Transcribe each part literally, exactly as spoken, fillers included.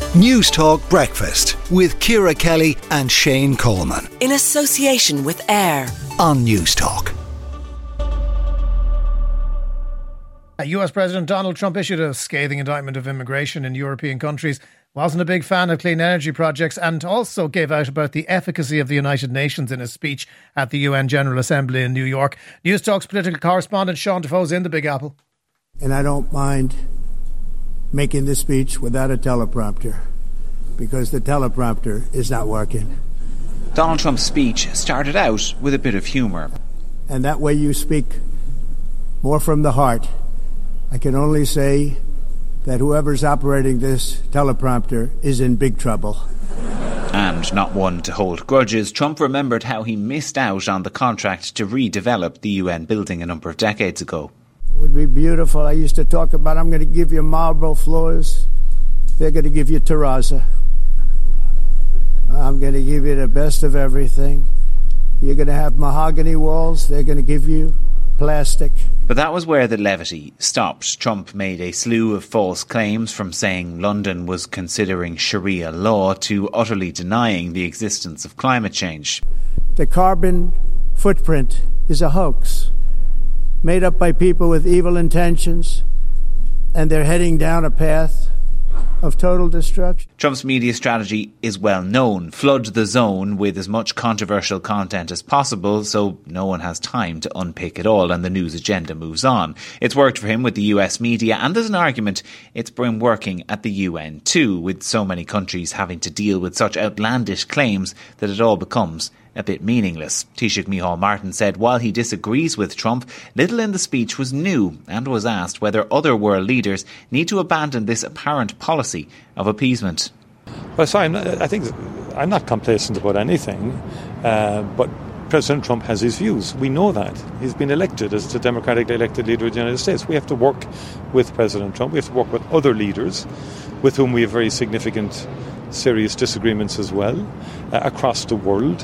News Talk Breakfast with Ciara Kelly and Shane Coleman. In association with AIR on News Talk. U S President Donald Trump issued a scathing indictment of immigration in European countries, wasn't a big fan of clean energy projects, and also gave out about the efficacy of the United Nations in his speech at the U N General Assembly in New York. News Talk's political correspondent Sean Defoe's in the Big Apple. And I don't mind making this speech without a teleprompter, because the teleprompter is not working. Donald Trump's speech started out with a bit of humour. And that way you speak more from the heart. I can only say that whoever's operating this teleprompter is in big trouble. And not one to hold grudges, Trump remembered how he missed out on the contract to redevelop the U N building a number of decades ago. It would be beautiful. I used to talk about, I'm going to give you marble floors. They're going to give you terrazzo. I'm going to give you the best of everything. You're going to have mahogany walls. They're going to give you plastic. But that was where the levity stopped. Trump made a slew of false claims, from saying London was considering Sharia law to utterly denying the existence of climate change. The carbon footprint is a hoax, made up by people with evil intentions, and they're heading down a path of total destruction. Trump's media strategy is well known. Flood the zone with as much controversial content as possible so no one has time to unpick it all and the news agenda moves on. It's worked for him with the U S media, and there's an argument it's been working at the U N too, with so many countries having to deal with such outlandish claims that it all becomes a bit meaningless. Taoiseach Micheál Martin said while he disagrees with Trump, little in the speech was new, and was asked whether other world leaders need to abandon this apparent policy of appeasement. Well, sorry, I'm not, I think I'm not complacent about anything, uh, but President Trump has his views. We know that. He's been elected as the democratically elected leader of the United States. We have to work with President Trump. We have to work with other leaders with whom we have very significant, serious disagreements as well, uh, across the world.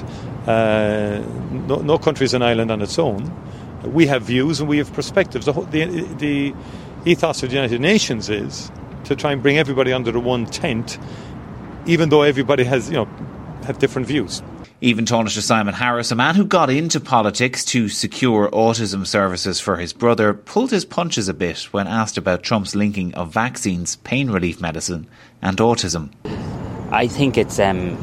Uh, no, no country is an island on its own. We have views and we have perspectives. The, the, the ethos of the United Nations is to try and bring everybody under the one tent, even though everybody has, you know, have different views. Even Taoiseach Simon Harris, a man who got into politics to secure autism services for his brother, pulled his punches a bit when asked about Trump's linking of vaccines, pain relief medicine and autism. I think it's um,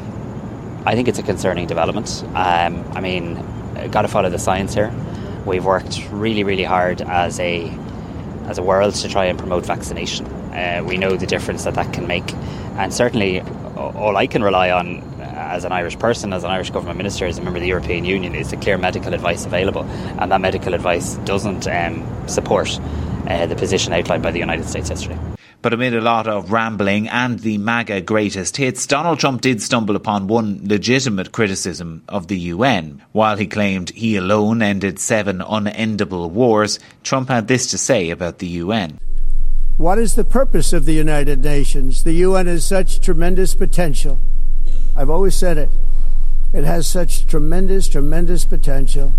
I think it's a concerning development. Um, I mean, got to follow the science here. We've worked really, really hard as a as a world to try and promote vaccination. Uh, we know the difference that that can make, and certainly all I can rely on as an Irish person, as an Irish government minister, as a member of the European Union, is the clear medical advice available, and that medical advice doesn't um, support uh, the position outlined by the United States yesterday. But amid a lot of rambling and the MAGA greatest hits, Donald Trump did stumble upon one legitimate criticism of the U N. While he claimed he alone ended seven unendable wars, Trump had this to say about the U N. What is the purpose of the United Nations? The U N has such tremendous potential. I've always said it. It has such tremendous, tremendous potential,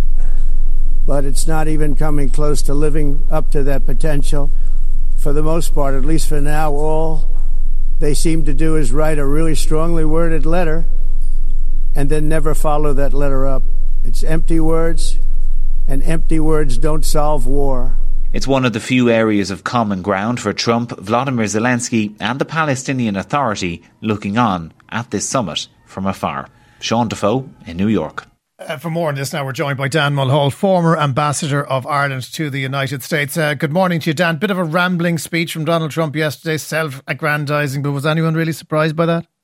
but it's not even coming close to living up to that potential. For the most part, at least for now, all they seem to do is write a really strongly worded letter and then never follow that letter up. It's empty words, and empty words don't solve war. It's one of the few areas of common ground for Trump, Vladimir Zelensky and the Palestinian Authority looking on at this summit from afar. Sean Defoe in New York. Uh, for more on this now, we're joined by Dan Mulhall, former Ambassador of Ireland to the United States. Uh, good morning to you, Dan. Bit of a rambling speech from Donald Trump yesterday, self-aggrandising, but was anyone really surprised by that?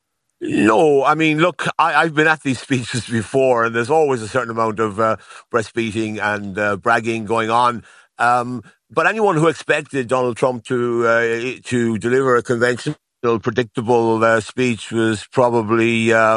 No, I mean, look, I, I've been at these speeches before, and there's always a certain amount of uh, breastbeating and uh, bragging going on. Um, but anyone who expected Donald Trump to uh, to deliver a conventional, predictable uh, speech was probably uh,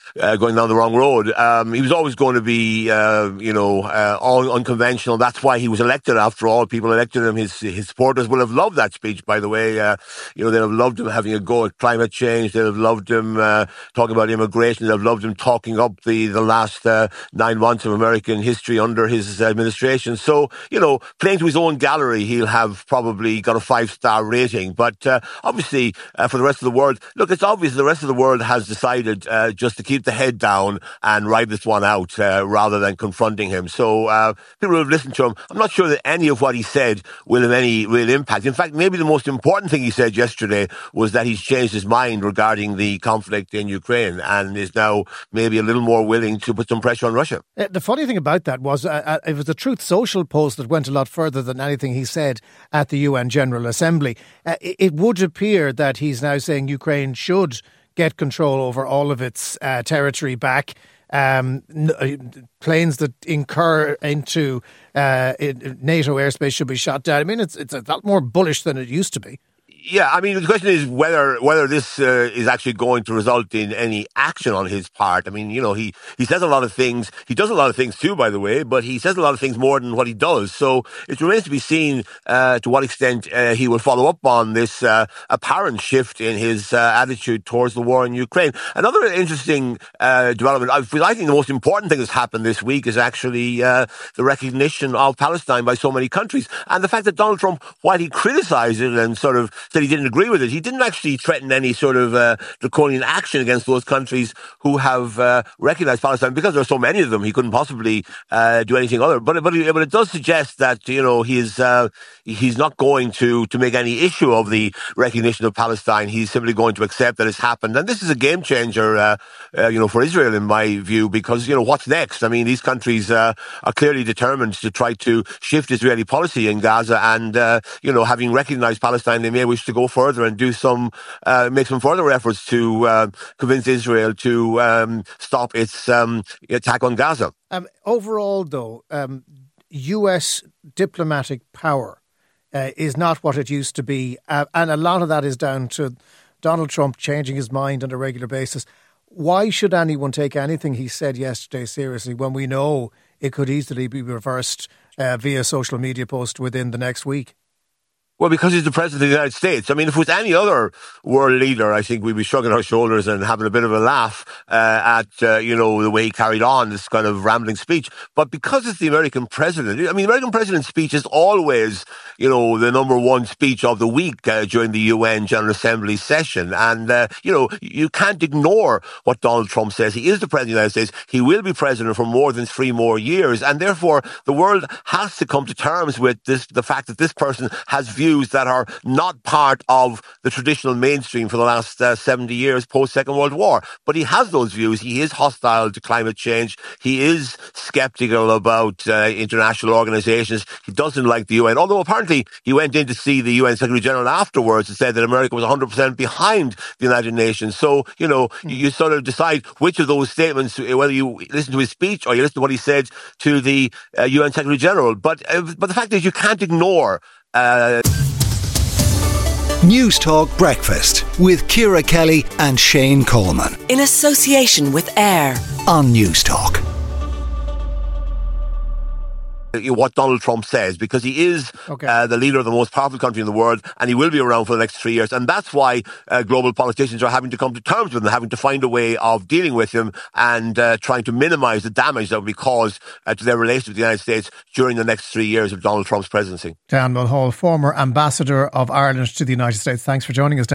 uh, going down the wrong road. Um, he was always going to be, uh, you know, uh, all unconventional. That's why he was elected. After all, people elected him. His his supporters will have loved that speech, by the way. Uh, you know, they'll have loved him having a go at climate change. They'll have loved him uh, talking about immigration. They'll have loved him talking up the, the last uh, nine months of American history under his administration. So, you know, playing to his own gallery, he'll have probably got a five-star rating. But uh, obviously, uh, for the rest of the world, look, it's obvious the rest of the world has decided uh, just to keep the head down and ride this one out uh, rather than confronting him. So uh, people who have listened to him, I'm not sure that any of what he said will have any real impact. In fact, maybe the most important thing he said yesterday was that he's changed his mind regarding the conflict in Ukraine and is now maybe a little more willing to put some pressure on Russia. Uh, the funny thing about that was uh, uh, it was a Truth Social post that went a lot further than anything he said at the U N General Assembly. Uh, it, it would appear that he's now saying Ukraine should get control over all of its uh, territory back. Um, n- planes that incur into uh, NATO airspace should be shot down. I mean, it's it's a lot more bullish than it used to be. Yeah, I mean, the question is whether whether this uh, is actually going to result in any action on his part. I mean, you know, he, he says a lot of things. He does a lot of things too, by the way, but he says a lot of things more than what he does. So it remains to be seen uh, to what extent uh, he will follow up on this uh, apparent shift in his uh, attitude towards the war in Ukraine. Another interesting uh, development, I, I think the most important thing that's happened this week is actually uh, the recognition of Palestine by so many countries. And the fact that Donald Trump, while he criticized it and sort of said he didn't agree with it, he didn't actually threaten any sort of uh, draconian action against those countries who have uh, recognized Palestine. Because there are so many of them, he couldn't possibly uh, do anything other. But but, but it does suggest that, you know, he's uh, he's not going to to make any issue of the recognition of Palestine. He's simply going to accept that it's happened. And this is a game changer, uh, uh, you know, for Israel, in my view, because, you know, what's next? I mean, these countries uh, are clearly determined to try to shift Israeli policy in Gaza, and uh, you know, having recognized Palestine, they may wish to go further and do some, uh, make some further efforts to uh, convince Israel to um, stop its um, attack on Gaza. Um, overall, though, um, U S diplomatic power uh, is not what it used to be, uh, and a lot of that is down to Donald Trump changing his mind on a regular basis. Why should anyone take anything he said yesterday seriously when we know it could easily be reversed uh, via social media post within the next week? Well, because he's the president of the United States. I mean, if it was any other world leader, I think we'd be shrugging our shoulders and having a bit of a laugh uh, at, uh, you know, the way he carried on this kind of rambling speech. But because it's the American president, I mean, the American president's speech is always, you know, the number one speech of the week uh, during the U N General Assembly session. And, uh, you know, you can't ignore what Donald Trump says. He is the president of the United States. He will be president for more than three more years. And therefore, the world has to come to terms with this, the fact that this person has views that are not part of the traditional mainstream for the last uh, seventy years post-Second World War. But he has those views. He is hostile to climate change. He is skeptical about uh, international organizations. He doesn't like the U N, although apparently he went in to see the U N Secretary General afterwards and said that America was one hundred percent behind the United Nations. So, you know, mm. you, you sort of decide which of those statements, whether you listen to his speech or you listen to what he said to the uh, U N Secretary General. But, uh, but the fact is you can't ignore Uh, News Talk Breakfast with Ciara Kelly and Shane Coleman. In association with AIR on News Talk. What Donald Trump says, because he is okay. uh, the leader of the most powerful country in the world, and he will be around for the next three years. And that's why uh, global politicians are having to come to terms with him, having to find a way of dealing with him and uh, trying to minimize the damage that will be caused uh, to their relations with the United States during the next three years of Donald Trump's presidency. Dan Mulhall, former ambassador of Ireland to the United States. Thanks for joining us.